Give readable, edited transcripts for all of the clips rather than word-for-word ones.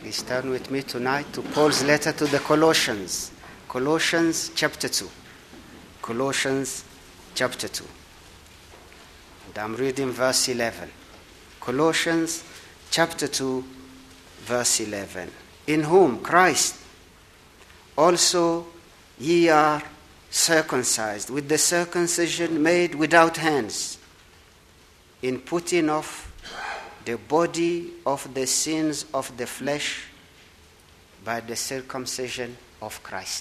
Please turn with me tonight to Paul's letter to the Colossians. Colossians chapter 2. Colossians chapter 2. And I'm reading verse 11. Colossians chapter 2, verse 11. In whom Christ also ye are circumcised with the circumcision made without hands, in putting off the body of the sins of the flesh by the circumcision of Christ.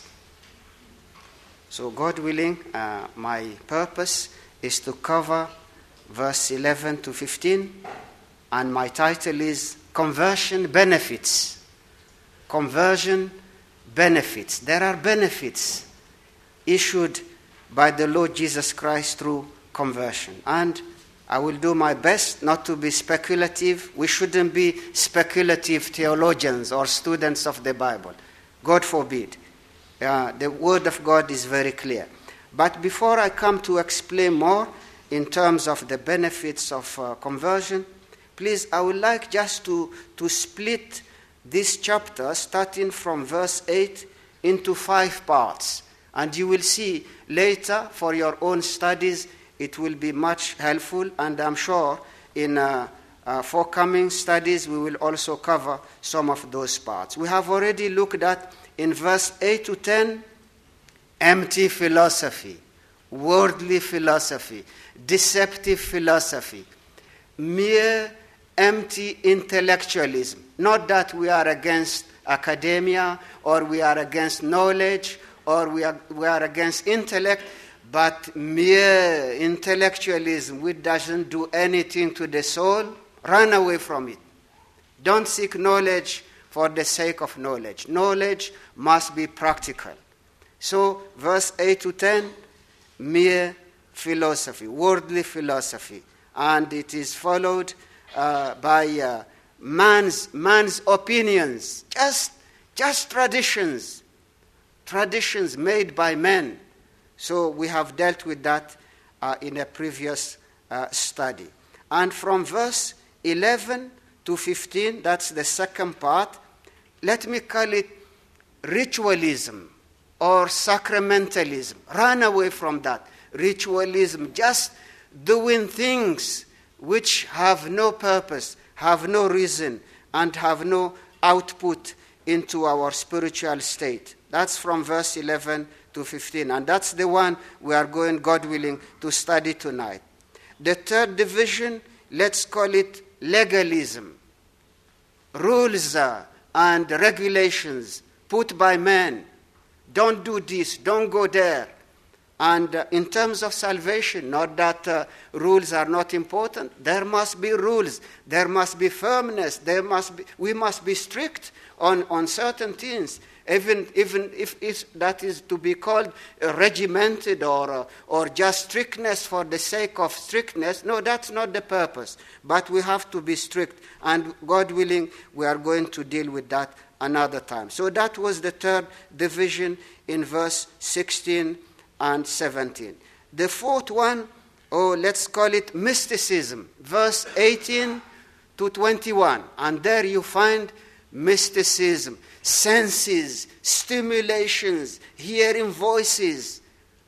So God willing, my purpose is to cover verse 11 to 15, and my title is Conversion Benefits. Conversion benefits. There are benefits issued by the Lord Jesus Christ through conversion. And I will do my best not to be speculative. We shouldn't be speculative theologians or students of the Bible. God forbid. The Word of God is very clear. But before I come to explain more in terms of the benefits of conversion, please, I would like just to split this chapter, starting from verse 8, into 5 parts. And you will see later, for your own studies, it will be much helpful, and I'm sure in forthcoming studies we will also cover some of those parts. We have already looked at, in verse 8 to 10, empty philosophy, worldly philosophy, deceptive philosophy, mere empty intellectualism. Not that we are against academia, or we are against knowledge, or we are against intellect, but mere intellectualism which doesn't do anything to the soul, run away from it. Don't seek knowledge for the sake of knowledge. Knowledge must be practical. So, verse 8 to 10, mere philosophy, worldly philosophy. And it is followed by man's opinions, just traditions made by men. So we have dealt with that in a previous study. And from verse 11 to 15, that's the second part, let me call it ritualism or sacramentalism. Run away from that. Ritualism, just doing things which have no purpose, have no reason, and have no output into our spiritual state. That's from verse 11 to 15, and that's the one we are going, God willing, to study tonight. The third division, let's call it legalism. Rules and regulations put by men. Don't do this, don't go there. And in terms of salvation, not that rules are not important. There must be rules. There must be firmness. We must be strict on certain things. Even if that is to be called regimented or just strictness for the sake of strictness. No, that's not the purpose. But we have to be strict. And God willing, we are going to deal with that another time. So that was the third division in verse 16 and 17. The fourth one, let's call it mysticism, verse 18 to 21. And there you find mysticism, senses, stimulations, hearing voices,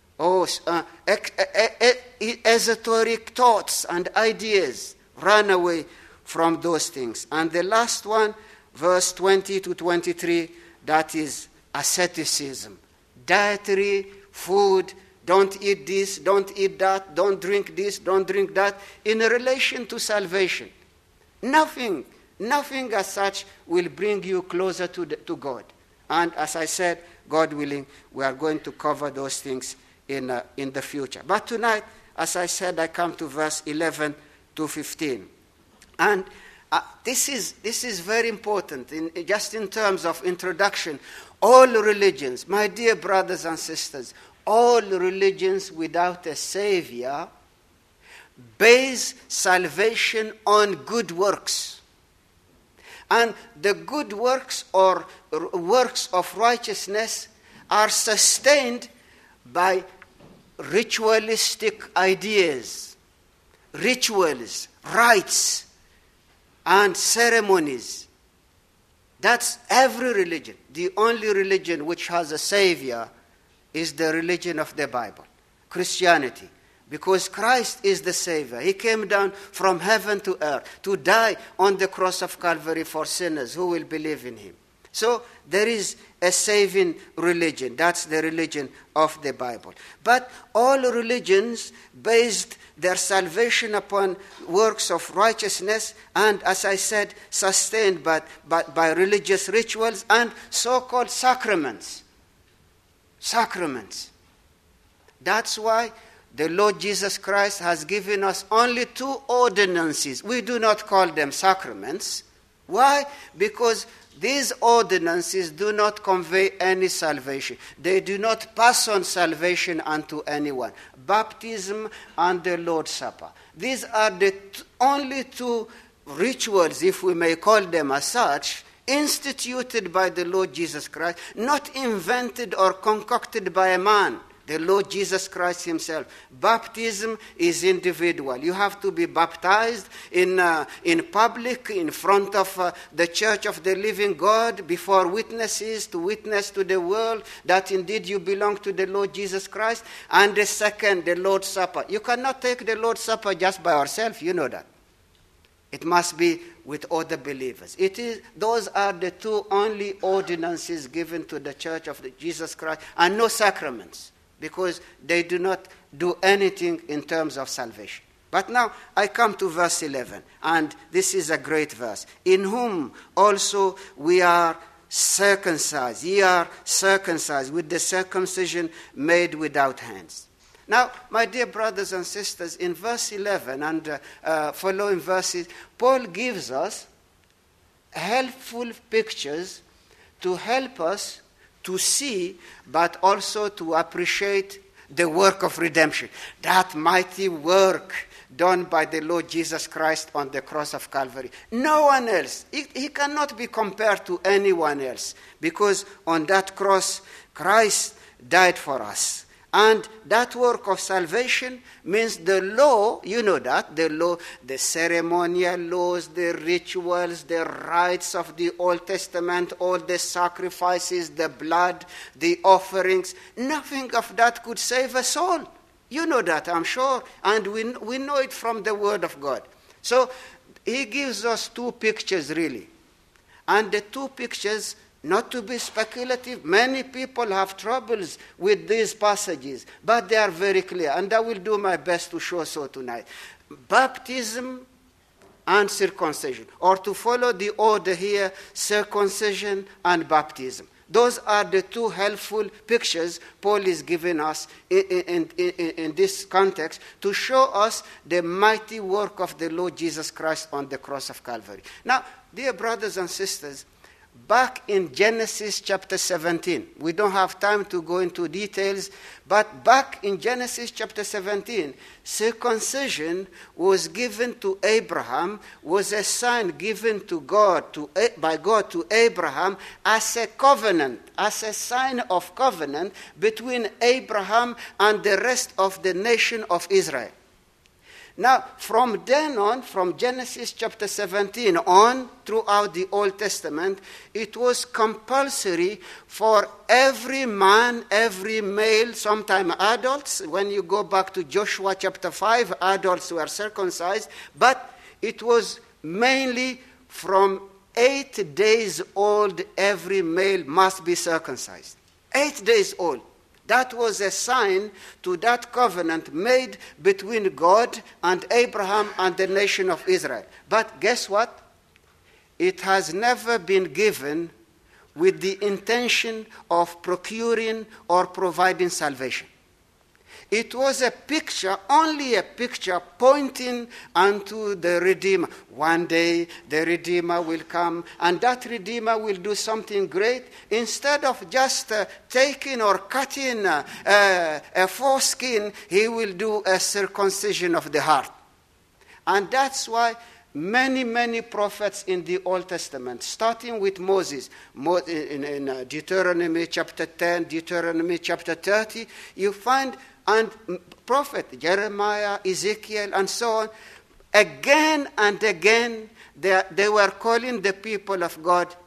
esoteric thoughts and ideas. Run away from those things. And the last one, verse 20 to 23, that is asceticism, dietary food. Don't eat this, don't eat that, don't drink this, don't drink that, in relation to salvation. Nothing as such will bring you closer to God. And as I said, God willing, we are going to cover those things in the future. But tonight, as I said, I come to verse 11 to 15. And this is very important, just in terms of introduction. All religions, my dear brothers and sisters, all religions without a Savior base salvation on good works. And the good works or works of righteousness are sustained by ritualistic ideas, rituals, rites, and ceremonies. That's every religion. The only religion which has a savior is the religion of the Bible, Christianity. Because Christ is the Savior. He came down from heaven to earth to die on the cross of Calvary for sinners who will believe in him. So there is a saving religion. That's the religion of the Bible. But all religions based their salvation upon works of righteousness and, as I said, sustained by religious rituals and so-called sacraments. Sacraments. That's why the Lord Jesus Christ has given us only 2 ordinances. We do not call them sacraments. Why? Because these ordinances do not convey any salvation. They do not pass on salvation unto anyone. Baptism and the Lord's Supper. These are the only 2 rituals, if we may call them as such, instituted by the Lord Jesus Christ, not invented or concocted by a man. The Lord Jesus Christ himself. Baptism is individual. You have to be baptized in public, in front of the church of the living God, before witnesses, to witness to the world that indeed you belong to the Lord Jesus Christ. And the second, the Lord's Supper. You cannot take the Lord's Supper just by yourself, you know that. It must be with other believers. Those are the 2 only ordinances given to the church of Jesus Christ, and no sacraments, because they do not do anything in terms of salvation. But now I come to verse 11, and this is a great verse. In whom also we are circumcised. Ye are circumcised with the circumcision made without hands. Now, my dear brothers and sisters, in verse 11 and following verses, Paul gives us helpful pictures to help us to see, but also to appreciate the work of redemption. That mighty work done by the Lord Jesus Christ on the cross of Calvary. No one else. He cannot be compared to anyone else, because on that cross, Christ died for us. And that work of salvation means the law, you know that, the law, the ceremonial laws, the rituals, the rites of the Old Testament, all the sacrifices, the blood, the offerings, nothing of that could save us all. You know that, I'm sure, and we know it from the Word of God. So he gives us 2 pictures, really. And the 2 pictures, not to be speculative, many people have troubles with these passages, but they are very clear, and I will do my best to show so tonight. Baptism and circumcision, or to follow the order here, circumcision and baptism. Those are the 2 helpful pictures Paul is giving us in this context to show us the mighty work of the Lord Jesus Christ on the cross of Calvary. Now, dear brothers and sisters, back in Genesis chapter 17, we don't have time to go into details, but back in Genesis chapter 17, circumcision was given to Abraham, was a sign given to God, by God to Abraham as a covenant, as a sign of covenant between Abraham and the rest of the nation of Israel. Now, from then on, from Genesis chapter 17 on, throughout the Old Testament, it was compulsory for every man, every male, sometimes adults. When you go back to Joshua chapter 5, adults were circumcised, but it was mainly from 8 days old, every male must be circumcised. 8 days old. That was a sign to that covenant made between God and Abraham and the nation of Israel. But guess what? It has never been given with the intention of procuring or providing salvation. It was a picture, only a picture, pointing unto the Redeemer. One day the Redeemer will come, and that Redeemer will do something great. Instead of just taking or cutting a foreskin, he will do a circumcision of the heart. And that's why many prophets in the Old Testament, starting with Moses, in Deuteronomy chapter 10, Deuteronomy chapter 30, you find, and prophet Jeremiah, Ezekiel, and so on, again and again, they were calling the people of God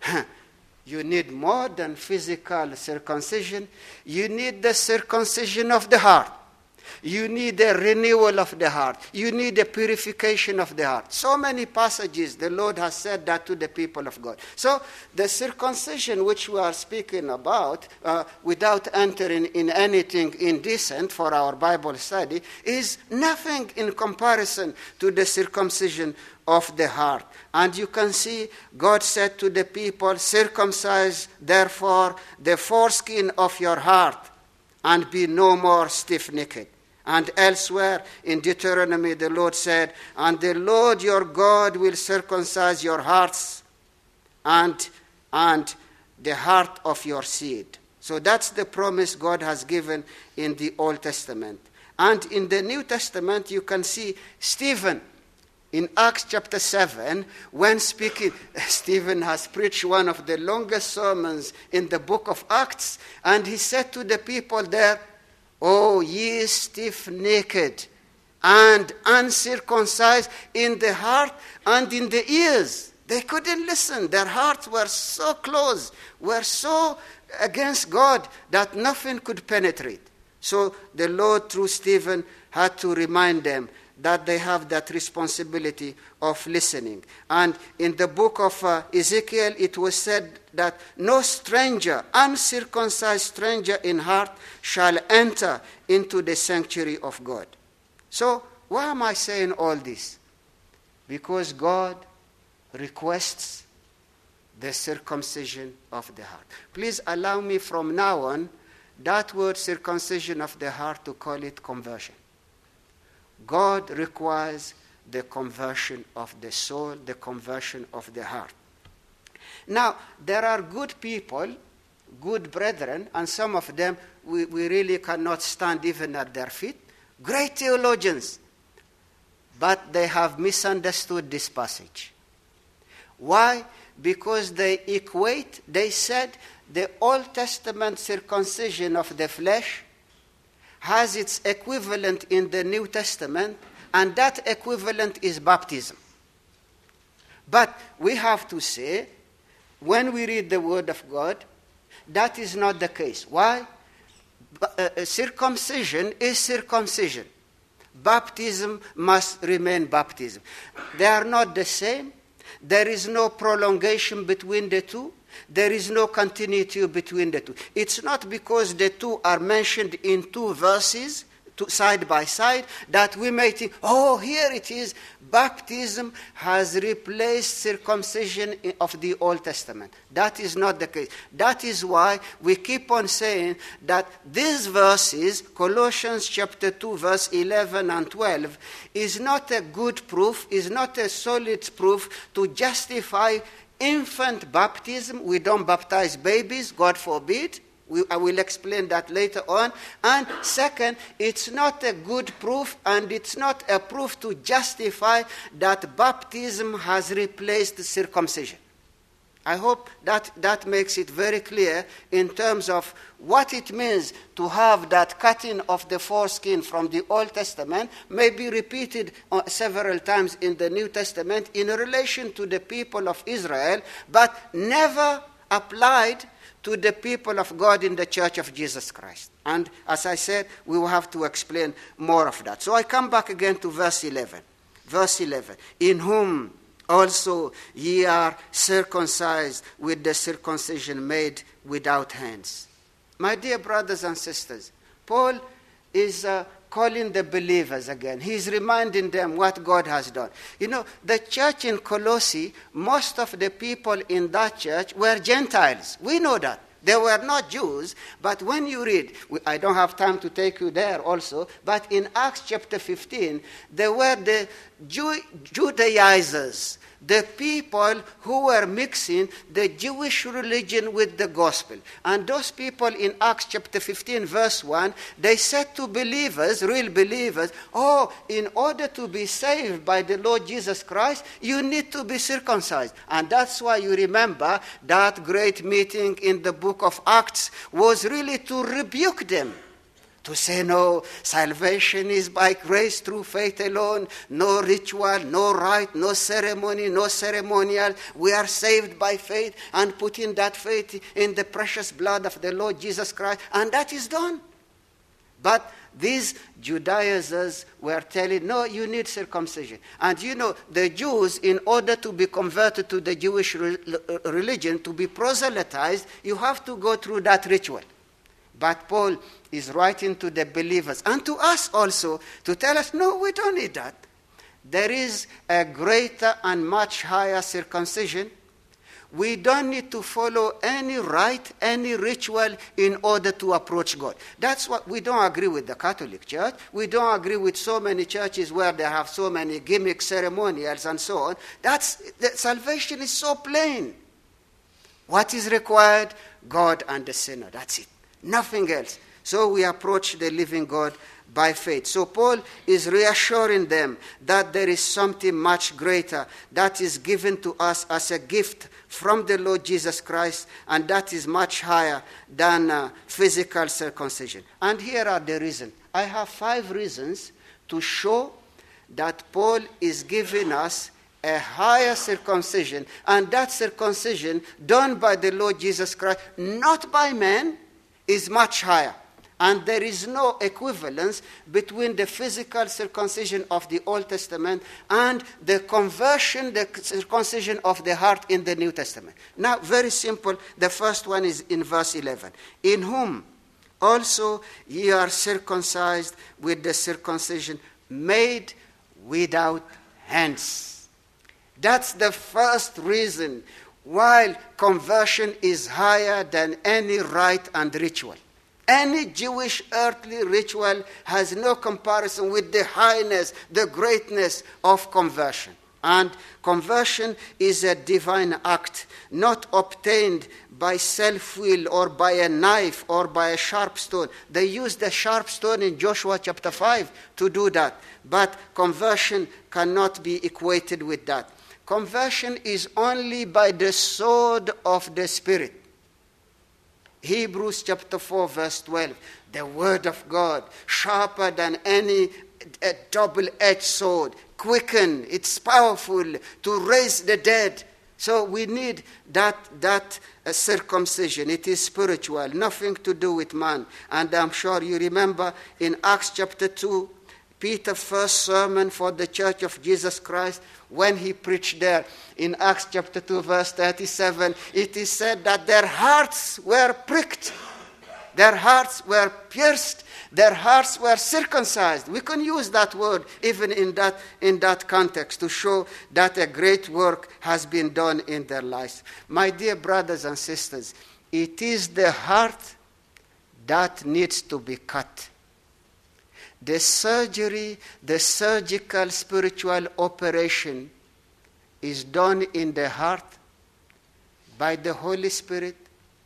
You need more than physical circumcision. You need the circumcision of the heart. You need a renewal of the heart. You need a purification of the heart. So many passages the Lord has said that to the people of God. So the circumcision which we are speaking about, without entering in anything indecent for our Bible study, is nothing in comparison to the circumcision of the heart. And you can see God said to the people, circumcise therefore the foreskin of your heart and be no more stiff-necked. And elsewhere in Deuteronomy, the Lord said, and the Lord your God will circumcise your hearts and the heart of your seed. So that's the promise God has given in the Old Testament. And in the New Testament, you can see Stephen in Acts chapter 7, when speaking. Stephen has preached one of the longest sermons in the book of Acts, and he said to the people there, "O ye stiff-necked and uncircumcised in the heart and in the ears." They couldn't listen. Their hearts were so closed, were so against God that nothing could penetrate. So the Lord, through Stephen, had to remind them that they have that responsibility of listening. And in the book of Ezekiel, it was said that no stranger, uncircumcised stranger in heart, shall enter into the sanctuary of God. So why am I saying all this? Because God requests the circumcision of the heart. Please allow me from now on, that word circumcision of the heart, to call it conversion. God requires the conversion of the soul, the conversion of the heart. Now, there are good people, good brethren, and some of them we really cannot stand even at their feet, great theologians, but they have misunderstood this passage. Why? Because they said the Old Testament circumcision of the flesh has its equivalent in the New Testament, and that equivalent is baptism. But we have to say, when we read the Word of God, that is not the case. Why? Circumcision is circumcision. Baptism must remain baptism. They are not the same. There is no prolongation between the two. There is no continuity between the two. It's not because the two are mentioned in two verses, side by side, that we may think, oh, here it is. Baptism has replaced circumcision of the Old Testament. That is not the case. That is why we keep on saying that these verses, Colossians chapter 2, verse 11 and 12, is not a good proof, is not a solid proof to justify infant baptism. We don't baptize babies, God forbid. I will explain that later on. And second, it's not a good proof, and it's not a proof to justify that baptism has replaced circumcision. I hope that makes it very clear in terms of what it means to have that cutting of the foreskin from the Old Testament, may be repeated several times in the New Testament in relation to the people of Israel, but never applied to the people of God in the Church of Jesus Christ. And as I said, we will have to explain more of that. So I come back again to verse 11. Verse 11, in whom also ye are circumcised with the circumcision made without hands. My dear brothers and sisters, Paul is calling the believers again. He's reminding them what God has done. You know, the church in Colossae, most of the people in that church were Gentiles. We know that. They were not Jews, but when you read, I don't have time to take you there also, but in Acts chapter 15, there were the Judaizers, the people who were mixing the Jewish religion with the gospel. And those people in Acts chapter 15, verse 1, they said to believers, real believers, oh, in order to be saved by the Lord Jesus Christ, you need to be circumcised. And that's why you remember that great meeting in the book of Acts was really to rebuke them, To say, no, salvation is by grace through faith alone, no ritual, no rite, no ceremony, no ceremonial. We are saved by faith and putting that faith in the precious blood of the Lord Jesus Christ, and that is done. But these Judaizers were telling, no, you need circumcision. And you know, the Jews, in order to be converted to the Jewish religion, to be proselytized, you have to go through that ritual. But Paul is writing to the believers and to us also to tell us, no, we don't need that. There is a greater and much higher circumcision. We don't need to follow any rite, any ritual in order to approach God. That's what we don't agree with the Catholic Church. We don't agree with so many churches where they have so many gimmick ceremonials and so on. Salvation is so plain. What is required? God and the sinner. That's it. Nothing else. So we approach the living God by faith. So Paul is reassuring them that there is something much greater that is given to us as a gift from the Lord Jesus Christ, and that is much higher than physical circumcision. And here are the reasons. I have 5 reasons to show that Paul is giving us a higher circumcision, and that circumcision done by the Lord Jesus Christ, not by men, is much higher. And there is no equivalence between the physical circumcision of the Old Testament and the conversion, the circumcision of the heart in the New Testament. Now, very simple. The first one is in verse 11. In whom also ye are circumcised with the circumcision made without hands. That's the first reason why conversion is higher than any rite and ritual. Any Jewish earthly ritual has no comparison with the highness, the greatness of conversion. And conversion is a divine act, not obtained by self-will or by a knife or by a sharp stone. They used the sharp stone in Joshua chapter 5 to do that. But conversion cannot be equated with that. Conversion is only by the sword of the Spirit. Hebrews chapter 4 verse 12. The word of God, sharper than any double-edged sword, quicken, it's powerful to raise the dead. So we need that circumcision. It is spiritual, nothing to do with man. And I'm sure you remember in Acts chapter 2, Peter's first sermon for the Church of Jesus Christ, when he preached there in Acts chapter 2 verse 37, it is said that their hearts were pricked, their hearts were pierced, their hearts were circumcised. We can use that word even in that context to show that a great work has been done in their lives. My dear brothers and sisters, it is the heart that needs to be cut. The surgery, the surgical spiritual operation is done in the heart by the Holy Spirit.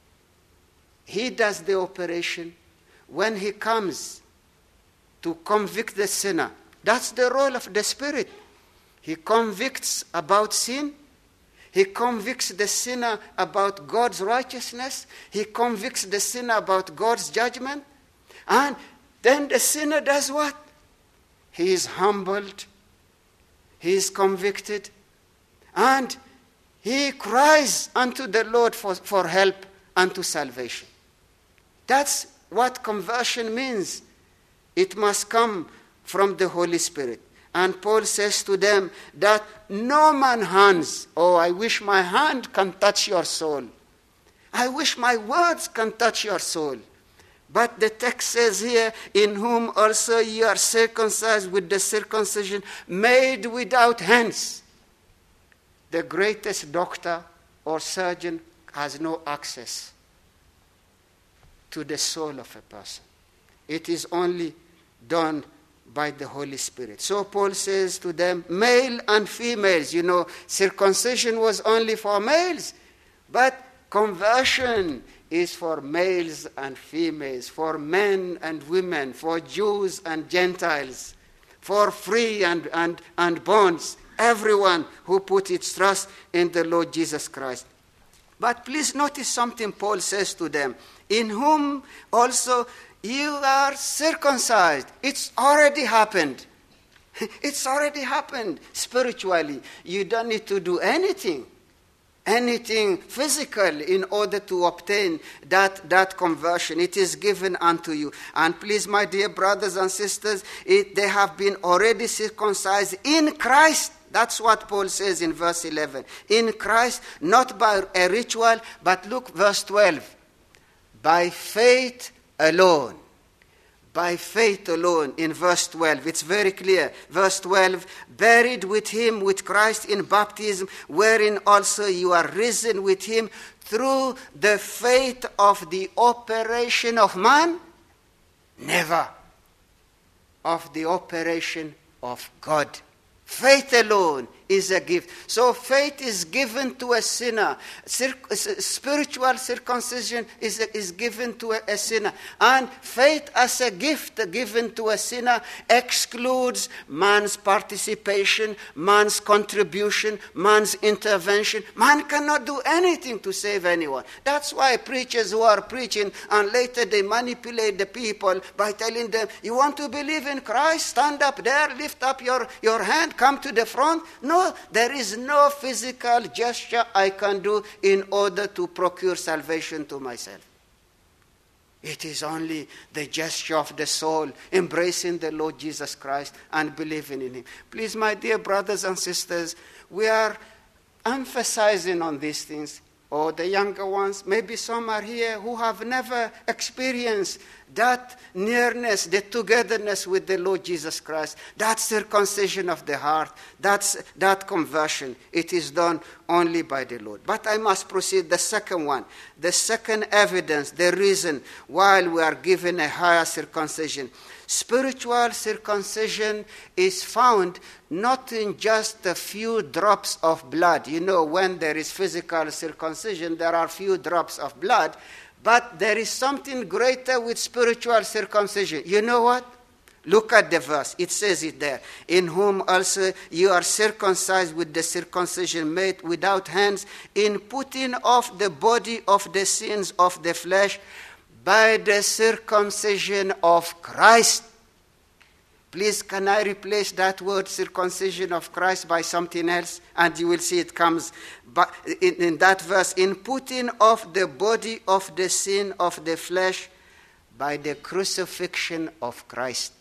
He does the operation. When he comes to convict the sinner, that's the role of the Spirit. He convicts about sin. He convicts the sinner about God's righteousness. He convicts the sinner about God's judgment. And then the sinner does what? He is humbled. He is convicted. And he cries unto the Lord for help unto salvation. That's what conversion means. It must come from the Holy Spirit. And Paul says to them that no man's hands, oh, I wish my hand can touch your soul. I wish my words can touch your soul. But the text says here, in whom also ye are circumcised with the circumcision made without hands. The greatest doctor or surgeon has no access to the soul of a person. It is only done by the Holy Spirit. So Paul says to them, male and females. You know, circumcision was only for males, but conversion is for males and females, for men and women, for Jews and Gentiles, for free and bonds, everyone who put its trust in the Lord Jesus Christ. But please notice something Paul says to them. In whom also You are circumcised. It's already happened. It's already happened spiritually. You don't need to do anything physical in order to obtain that conversion. It is given unto you. And please, my dear brothers and sisters, they have been already circumcised in Christ. That's what Paul says in verse 11. In Christ, not by a ritual, but look, verse 12. By faith alone. By faith alone, in verse 12. It's very clear. Verse 12, buried with him, with Christ in baptism, wherein also you are risen with him through the faith of the operation of man? Never. Of the operation of God. Faith alone is a gift. So faith is given to a sinner. Spiritual circumcision is given to a sinner. And faith as a gift given to a sinner excludes man's participation, man's contribution, man's intervention. Man cannot do anything to save anyone. That's why preachers who are preaching and later they manipulate the people by telling them, you want to believe in Christ? Stand up there, lift up your hand, come to the front. No, there is no physical gesture I can do in order to procure salvation to myself. It is only the gesture of the soul, embracing the Lord Jesus Christ and believing in him. Please, my dear brothers and sisters, we are emphasizing on these things. Or the younger ones, maybe some are here who have never experienced that nearness, the togetherness with the Lord Jesus Christ, that circumcision of the heart, that conversion. It is done only by the Lord. But I must proceed the second one. The second evidence, the reason why we are given a higher circumcision. Spiritual circumcision is found not in just a few drops of blood. You know, when there is physical circumcision, there are few drops of blood. But there is something greater with spiritual circumcision. You know what? Look at the verse. It says it there. In whom also you are circumcised with the circumcision made without hands, in putting off the body of the sins of the flesh, by the circumcision of Christ. Please, can I replace that word circumcision of Christ by something else? And you will see it comes in that verse. In putting off the body of the sin of the flesh by the crucifixion of Christ.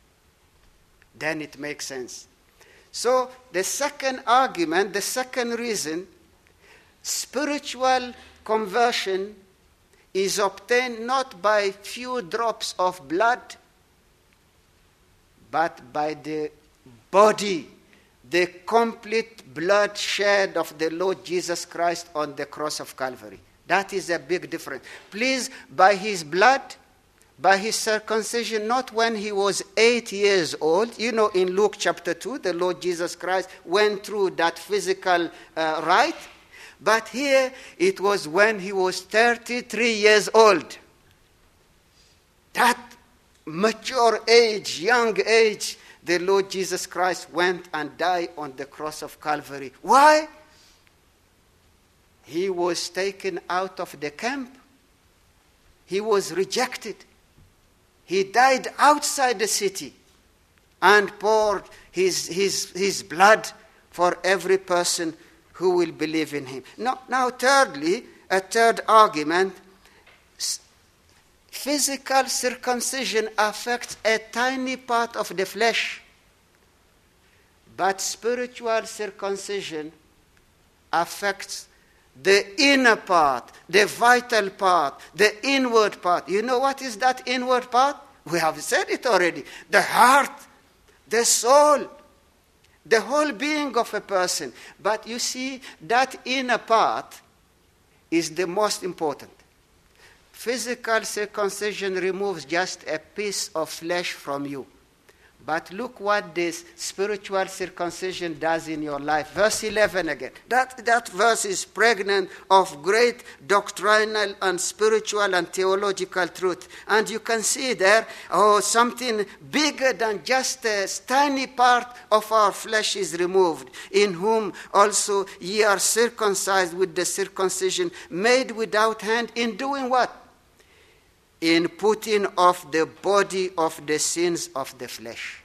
Then it makes sense. So the second argument, the second reason, spiritual conversion is obtained not by few drops of blood, but by the body, the complete bloodshed of the Lord Jesus Christ on the cross of Calvary. That is a big difference. Please, by his blood, by his circumcision, not when he was 8 years old. You know, in Luke chapter 2, the Lord Jesus Christ went through that physical rite. But here, it was when he was 33 years old. That mature age, young age, the Lord Jesus Christ went and died on the cross of Calvary. Why? He was taken out of the camp. He was rejected. He died outside the city and poured his blood for every person who will believe in him. Now, thirdly, a third argument, physical circumcision affects a tiny part of the flesh, but spiritual circumcision affects the inner part, the vital part, the inward part. You know what is that inward part? We have said it already. The heart, the soul, the whole being of a person. But you see, that inner part is the most important. Physical circumcision removes just a piece of flesh from you. But look what this spiritual circumcision does in your life. Verse 11 again. That verse is pregnant of great doctrinal and spiritual and theological truth. And you can see there, something bigger than just a tiny part of our flesh is removed, in whom also ye are circumcised with the circumcision made without hand, in doing what? in putting off the body of the sins of the flesh.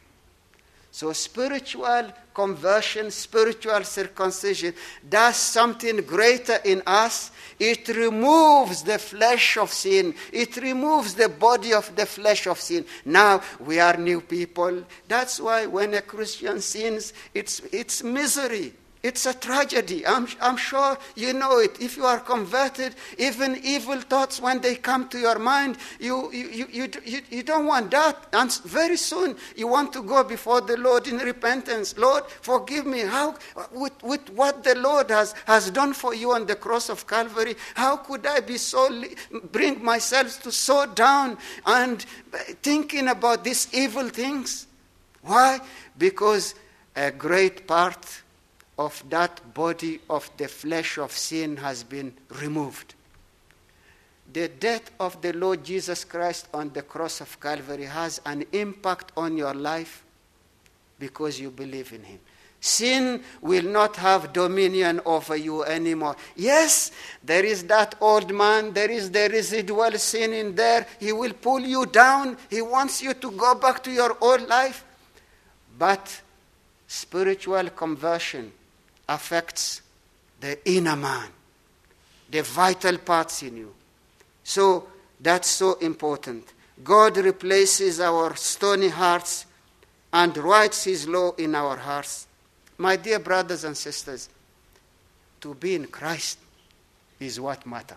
So spiritual conversion, spiritual circumcision does something greater in us. It removes the flesh of sin. It removes the body of the flesh of sin. Now we are new people. That's why when a Christian sins, it's misery. It's a tragedy. I'm sure you know it. If you are converted, even evil thoughts, when they come to your mind, you don't want that. And very soon you want to go before the Lord in repentance. Lord, forgive me. How, with what the Lord has done for you on the cross of Calvary, how could I be bring myself to so down and thinking about these evil things? Why? Because a great part of that body of the flesh of sin has been removed. The death of the Lord Jesus Christ on the cross of Calvary has an impact on your life because you believe in him. Sin will not have dominion over you anymore. Yes, there is that old man, there is the residual sin in there. He will pull you down. He wants you to go back to your old life. But spiritual conversion affects the inner man, the vital parts in you. So that's so important. God replaces our stony hearts and writes his law in our hearts. My dear brothers and sisters, to be in Christ is what matters.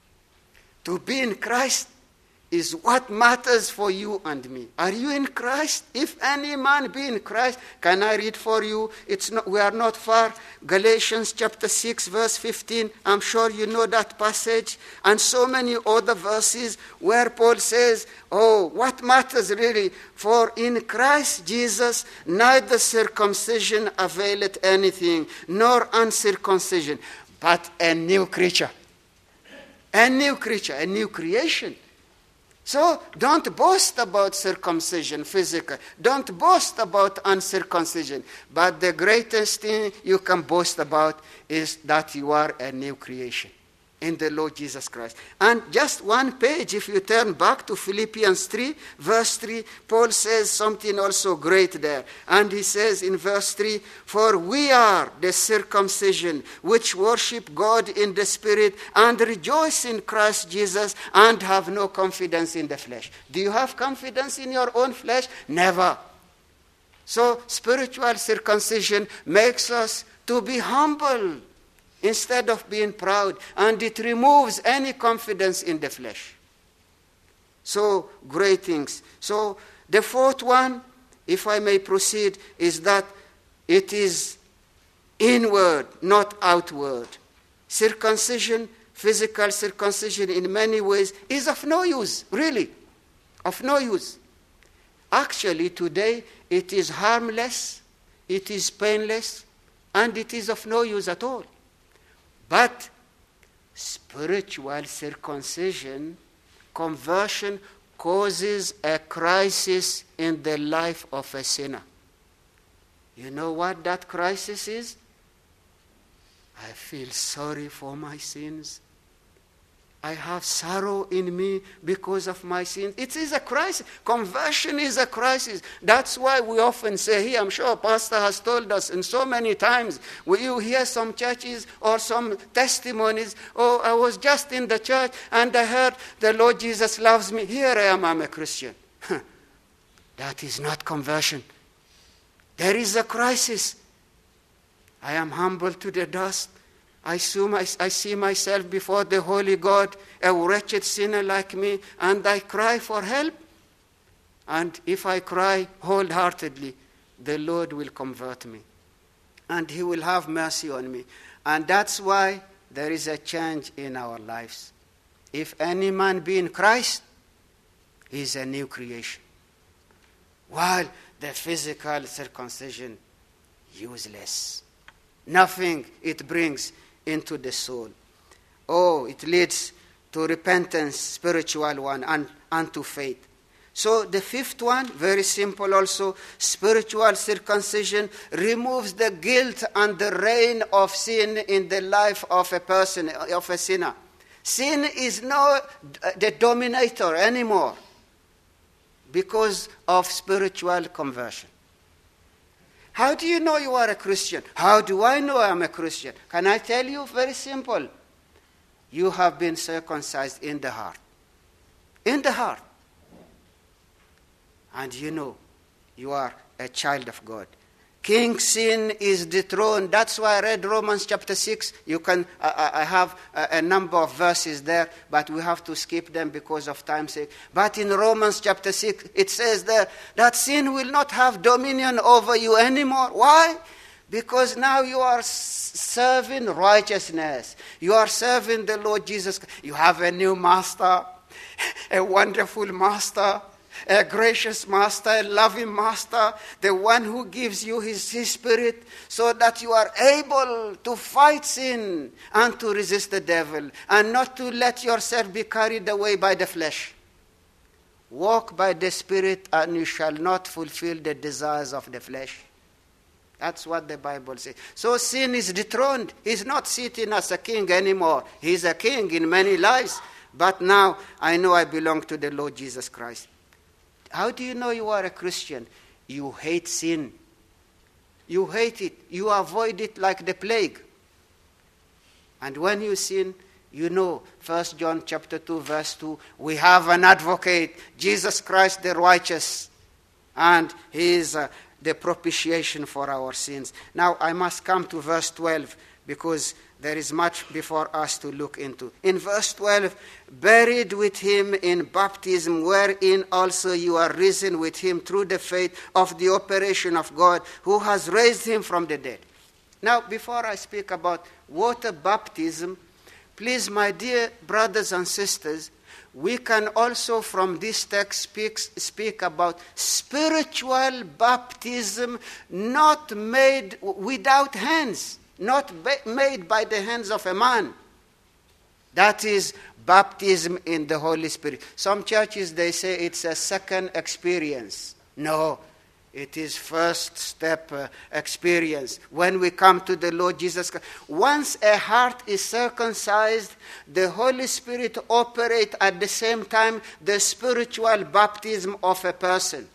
To be in Christ is what matters for you and me. Are you in Christ? If any man be in Christ, can I read for you? We are not far. Galatians chapter 6, verse 15. I'm sure you know that passage. And so many other verses where Paul says, oh, what matters really? For in Christ Jesus, neither circumcision availeth anything, nor uncircumcision, but a new creature. A new creature, a new creation. So don't boast about circumcision, physical. Don't boast about uncircumcision. But the greatest thing you can boast about is that you are a new creation in the Lord Jesus Christ. And just one page, if you turn back to Philippians 3, verse 3, Paul says something also great there. And he says in verse 3, for we are the circumcision which worship God in the Spirit and rejoice in Christ Jesus and have no confidence in the flesh. Do you have confidence in your own flesh? Never. So spiritual circumcision makes us to be humble instead of being proud, and it removes any confidence in the flesh. So, great things. So, the fourth one, if I may proceed, is that it is inward, not outward. Circumcision, physical circumcision in many ways, is of no use, really, of no use. Actually, today, it is harmless, it is painless, and it is of no use at all. But spiritual circumcision, conversion, causes a crisis in the life of a sinner. You know what that crisis is? I feel sorry for my sins. I have sorrow in me because of my sins. It is a crisis. Conversion is a crisis. That's why we often say here, I'm sure Pastor has told us in so many times, you hear some churches or some testimonies, oh, I was just in the church and I heard the Lord Jesus loves me. Here I am, I'm a Christian. That is not conversion. There is a crisis. I am humble to the dust. I see myself before the holy God, a wretched sinner like me, and I cry for help. And if I cry wholeheartedly, the Lord will convert me. And he will have mercy on me. And that's why there is a change in our lives. If any man be in Christ, he is a new creation. While the physical circumcision, useless. Nothing it brings into the soul. Oh, it leads to repentance, spiritual one, and to faith. So the fifth one, very simple also, spiritual circumcision removes the guilt and the reign of sin in the life of a person, of a sinner. Sin is not the dominator anymore because of spiritual conversion. How do you know you are a Christian? How do I know I'm a Christian? Can I tell you? Very simple. You have been circumcised in the heart. In the heart. And you know you are a child of God. King sin is dethroned. That's why I read Romans chapter 6. You can. I have a number of verses there, but we have to skip them because of time's sake. But in Romans chapter 6, it says there that sin will not have dominion over you anymore. Why? Because now you are serving righteousness. You are serving the Lord Jesus. You have a new master, a wonderful master, a gracious master, a loving master, the one who gives you his spirit so that you are able to fight sin and to resist the devil and not to let yourself be carried away by the flesh. Walk by the Spirit and you shall not fulfill the desires of the flesh. That's what the Bible says. So sin is dethroned. He's not sitting as a king anymore. He's a king in many lives. But now I know I belong to the Lord Jesus Christ. How do you know you are a Christian? You hate sin. You hate it. You avoid it like the plague. And when you sin, you know, 1 John chapter 2, verse 2, we have an advocate, Jesus Christ the righteous, and he is the propitiation for our sins. Now, I must come to verse 12 because there is much before us to look into. In verse 12, buried with him in baptism, wherein also you are risen with him through the faith of the operation of God, who has raised him from the dead. Now, before I speak about water baptism, please, my dear brothers and sisters, we can also from this text speak about spiritual baptism not made without hands, not made by the hands of a man. That is baptism in the Holy Spirit. Some churches, they say it's a second experience. No, it is first step experience. When we come to the Lord Jesus Christ, once a heart is circumcised, the Holy Spirit operates at the same time the spiritual baptism of a person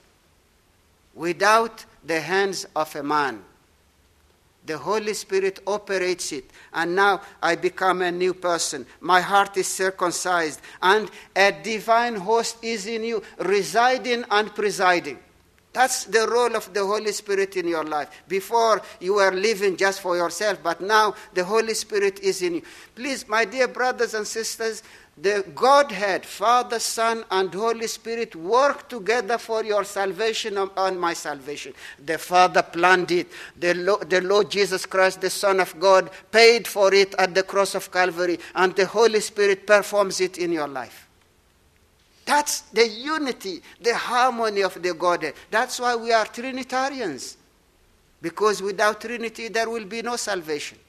without the hands of a man. The Holy Spirit operates it, and now I become a new person. My heart is circumcised, and a divine host is in you, residing and presiding. That's the role of the Holy Spirit in your life. Before, you were living just for yourself, but now the Holy Spirit is in you. Please, my dear brothers and sisters, the Godhead, Father, Son, and Holy Spirit work together for your salvation and my salvation. The Father planned it. The Lord Jesus Christ, the Son of God, paid for it at the cross of Calvary, and the Holy Spirit performs it in your life. That's the unity, the harmony of the Godhead. That's why we are Trinitarians. Because without Trinity, there will be no salvation.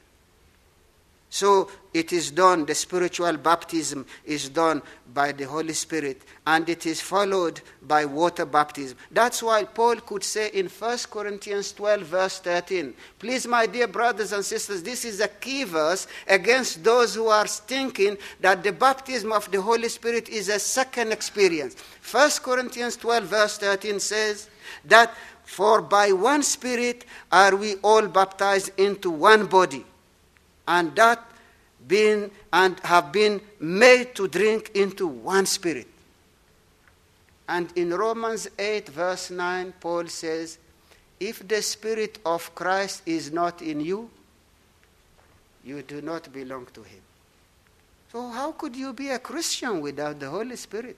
So it is done, the spiritual baptism is done by the Holy Spirit, and it is followed by water baptism. That's why Paul could say in 1 Corinthians 12, verse 13, please, my dear brothers and sisters, this is a key verse against those who are thinking that the baptism of the Holy Spirit is a second experience. 1 Corinthians 12, verse 13 says that, for by one Spirit are we all baptized into one body, and that have been made to drink into one Spirit. And in Romans 8, verse 9, Paul says, if the Spirit of Christ is not in you, you do not belong to him. So how could you be a Christian without the Holy Spirit?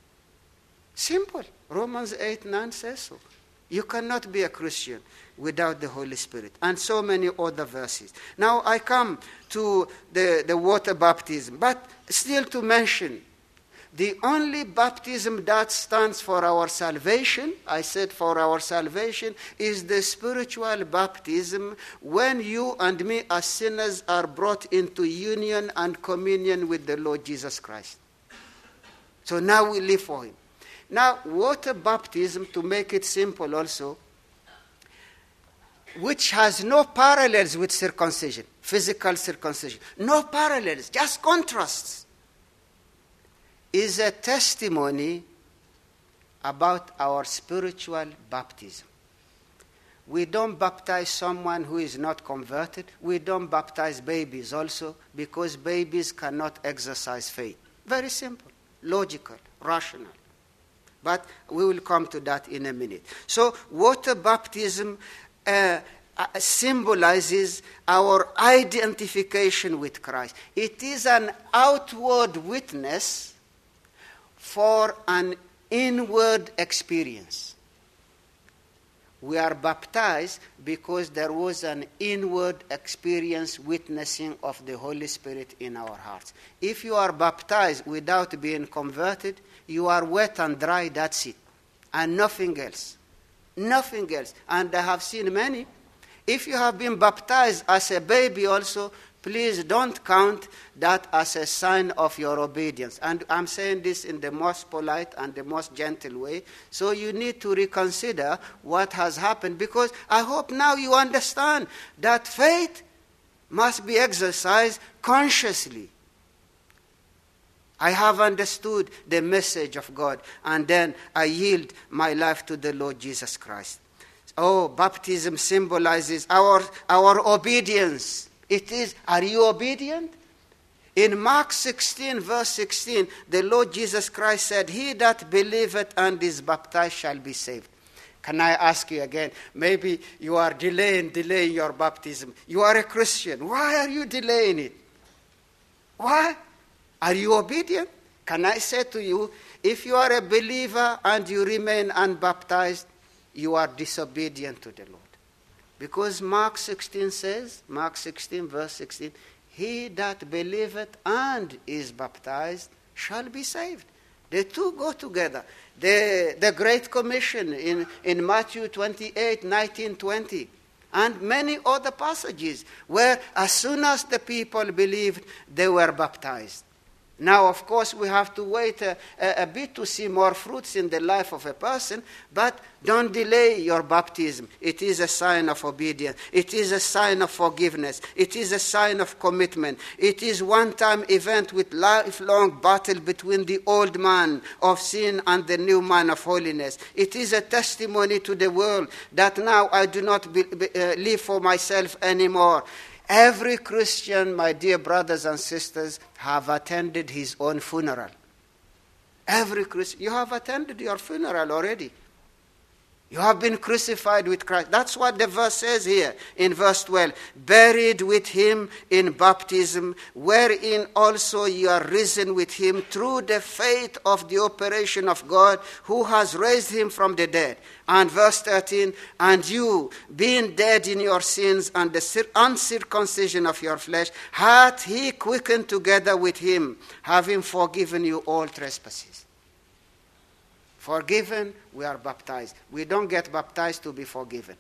Simple. Romans 8, 9 says so. You cannot be a Christian without the Holy Spirit. And so many other verses. Now I come to the water baptism. But still to mention, the only baptism that stands for our salvation, I said for our salvation, is the spiritual baptism when you and me as sinners are brought into union and communion with the Lord Jesus Christ. So now we live for him. Now, water baptism, to make it simple also, which has no parallels with circumcision, physical circumcision. No parallels, just contrasts. is a testimony about our spiritual baptism. We don't baptize someone who is not converted. We don't baptize babies also, because babies cannot exercise faith. Very simple, logical, rational. But we will come to that in a minute. So water baptism symbolizes our identification with Christ. It is an outward witness for an inward experience. We are baptized because there was an inward experience witnessing of the Holy Spirit in our hearts. If you are baptized without being converted, you are wet and dry, that's it. And nothing else. Nothing else. And I have seen many. If you have been baptized as a baby also, please don't count that as a sign of your obedience. And I'm saying this in the most polite and the most gentle way. So you need to reconsider what has happened, because I hope now you understand that faith must be exercised consciously. I have understood the message of God, and then I yield my life to the Lord Jesus Christ. Oh, baptism symbolizes our obedience. It is, are you obedient? In Mark 16, verse 16, the Lord Jesus Christ said, "He that believeth and is baptized shall be saved." Can I ask you again? Maybe you are delaying your baptism. You are a Christian. Why are you delaying it? Why? Are you obedient? Can I say to you, if you are a believer and you remain unbaptized, you are disobedient to the Lord. Because Mark 16 says, Mark 16, verse 16, "He that believeth and is baptized shall be saved." The two go together. The Great Commission in Matthew 28, 19, 20, and many other passages where as soon as the people believed, they were baptized. Now, of course, we have to wait a bit to see more fruits in the life of a person, but don't delay your baptism. It is a sign of obedience. It is a sign of forgiveness. It is a sign of commitment. It is one-time event with lifelong battle between the old man of sin and the new man of holiness. It is a testimony to the world that now I do not live for myself anymore. Every Christian, my dear brothers and sisters, have attended his own funeral. Every Christian. You have attended your funeral already. You have been crucified with Christ. That's what the verse says here in verse 12. "Buried with him in baptism, wherein also you are risen with him through the faith of the operation of God, who has raised him from the dead." And verse 13, "And you, being dead in your sins and the uncircumcision of your flesh, hath he quickened together with him, having forgiven you all trespasses." Forgiven, we are baptized. We don't get baptized to be forgiven.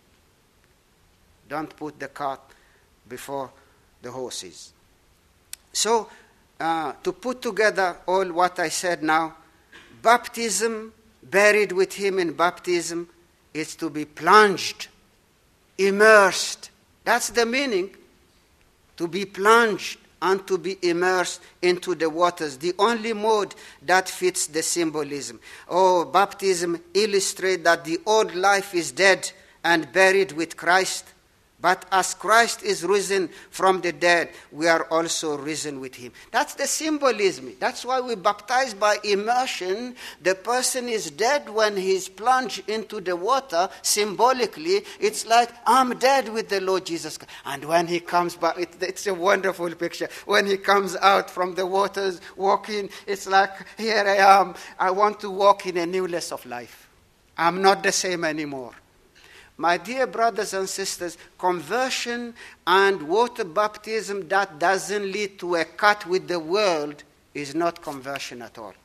Don't put the cart before the horses. So, to put together all what I said now, baptism, buried with him in baptism, is to be plunged, immersed. That's the meaning, to be plunged and to be immersed into the waters, the only mode that fits the symbolism. Oh, baptism illustrates that the old life is dead and buried with Christ. But as Christ is risen from the dead, we are also risen with him. That's the symbolism. That's why we baptize by immersion. The person is dead when he's plunged into the water. Symbolically, it's like, I'm dead with the Lord Jesus Christ. And when he comes back, it's a wonderful picture. When he comes out from the waters, walking, it's like, here I am. I want to walk in a newness of life. I'm not the same anymore. My dear brothers and sisters, conversion and water baptism that doesn't lead to a cut with the world is not conversion at all.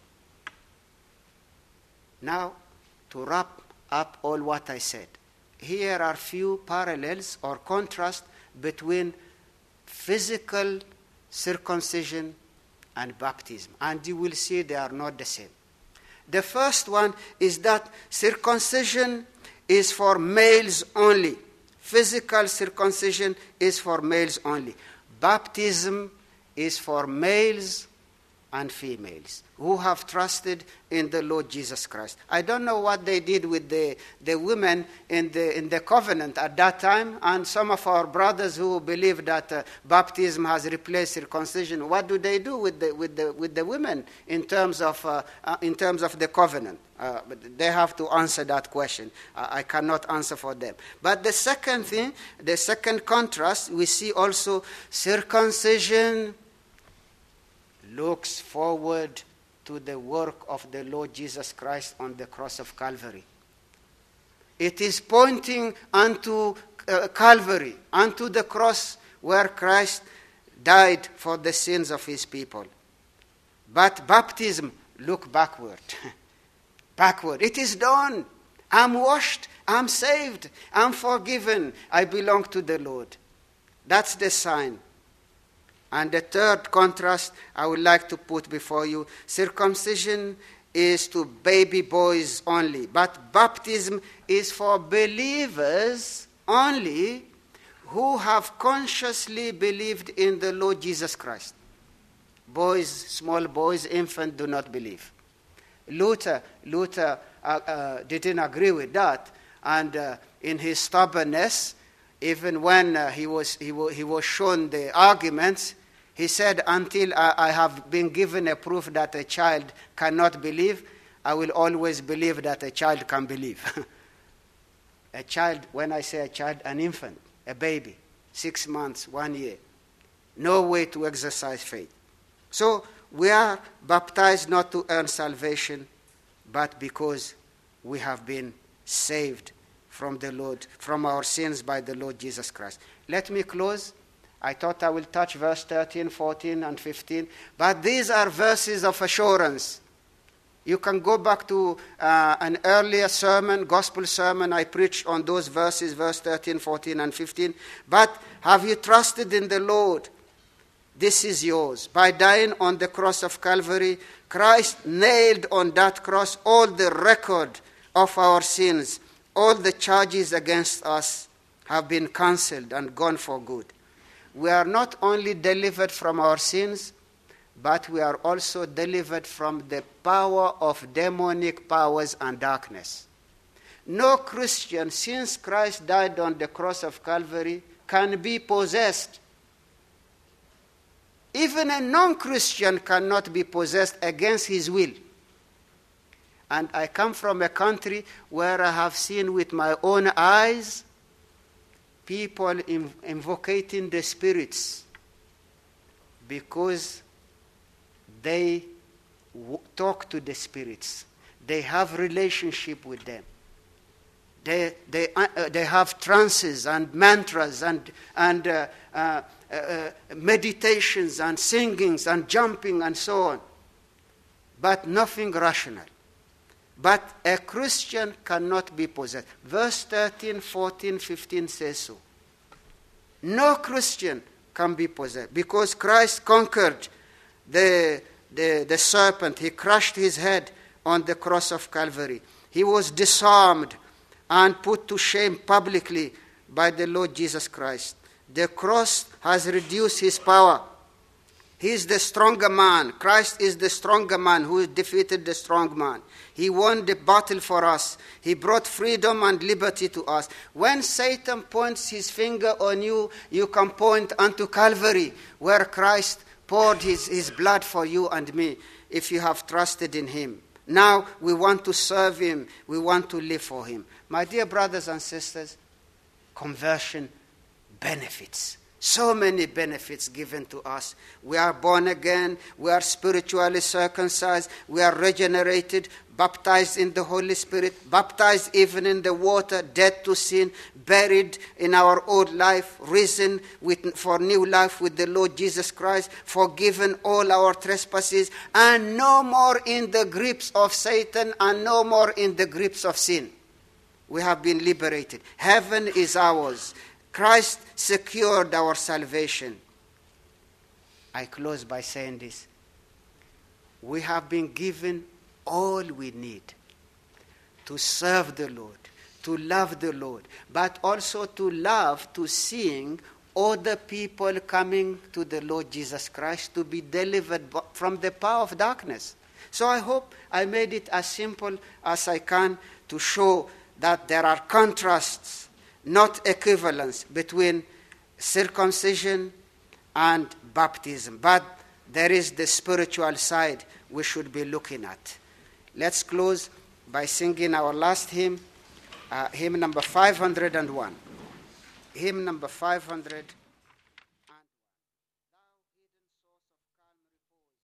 Now, to wrap up all what I said, here are few parallels or contrast between physical circumcision and baptism. And you will see they are not the same. The first one is that circumcision is for males only. Physical circumcision is for males only. Baptism is for males and females who have trusted in the Lord Jesus Christ. I don't know what they did with the women in the covenant at that time, and some of our brothers who believe that baptism has replaced circumcision. What do they do with the women in terms of the covenant? But they have to answer that question. I cannot answer for them. But the second thing, the second contrast, we see also circumcision looks forward to the work of the Lord Jesus Christ on the cross of Calvary. It is pointing unto Calvary, unto the cross where Christ died for the sins of his people. But baptism look backward. Backward. It is done. I'm washed. I'm saved. I'm forgiven. I belong to the Lord. That's the sign. And the third contrast I would like to put before you, circumcision is to baby boys only, but baptism is for believers only who have consciously believed in the Lord Jesus Christ. Boys, small boys, infants do not believe. Luther didn't agree with that, and in his stubbornness, even when he was shown the arguments, he said, until I have been given a proof that a child cannot believe, I will always believe that a child can believe. A child, when I say a child, an infant, a baby, 6 months, 1 year. No way to exercise faith. So we are baptized not to earn salvation, but because we have been saved from the Lord, from our sins by the Lord Jesus Christ. Let me close. I thought I will touch verse 13, 14, and 15, but these are verses of assurance. You can go back to an earlier sermon, gospel sermon I preached on those verses, verse 13, 14, and 15. But have you trusted in the Lord? This is yours. By dying on the cross of Calvary, Christ nailed on that cross all the record of our sins. All the charges against us have been cancelled and gone for good. We are not only delivered from our sins, but we are also delivered from the power of demonic powers and darkness. No Christian, since Christ died on the cross of Calvary, can be possessed. Even a non-Christian cannot be possessed against his will. And I come from a country where I have seen with my own eyes people invocating the spirits because they talk to the spirits. They have relationship with them. They have trances and mantras and meditations and singings and jumping and so on. But nothing rational. But a Christian cannot be possessed. Verse 13, 14, 15 says so. No Christian can be possessed because Christ conquered the serpent. He crushed his head on the cross of Calvary. He was disarmed and put to shame publicly by the Lord Jesus Christ. The cross has reduced his power. He is the stronger man. Christ is the stronger man who defeated the strong man. He won the battle for us. He brought freedom and liberty to us. When Satan points his finger on you, you can point unto Calvary, where Christ poured his blood for you and me, if you have trusted in him. Now we want to serve him. We want to live for him. My dear brothers and sisters, conversion benefits. So many benefits given to us. We are born again. We are spiritually circumcised. We are regenerated, baptized in the Holy Spirit, baptized even in the water, dead to sin, buried in our old life, risen for new life with the Lord Jesus Christ, forgiven all our trespasses, and no more in the grips of Satan and no more in the grips of sin. We have been liberated. Heaven is ours. Christ secured our salvation. I close by saying this. We have been given all we need to serve the Lord, to love the Lord, but also to love to sing other people coming to the Lord Jesus Christ to be delivered from the power of darkness. So I hope I made it as simple as I can to show that there are contrasts, not equivalence, between circumcision and baptism. But there is the spiritual side we should be looking at. Let's close by singing our last hymn, hymn number 501. Hymn number 501.